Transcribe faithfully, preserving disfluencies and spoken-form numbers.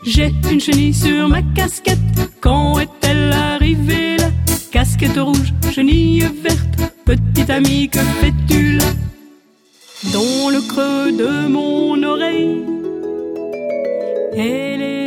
J'ai une chenille sur ma casquette. Quand est-elle arrivée là? Casquette rouge, chenille verte. Petite amie, que fais-tu là? Dans le creux de mon oreille, elle est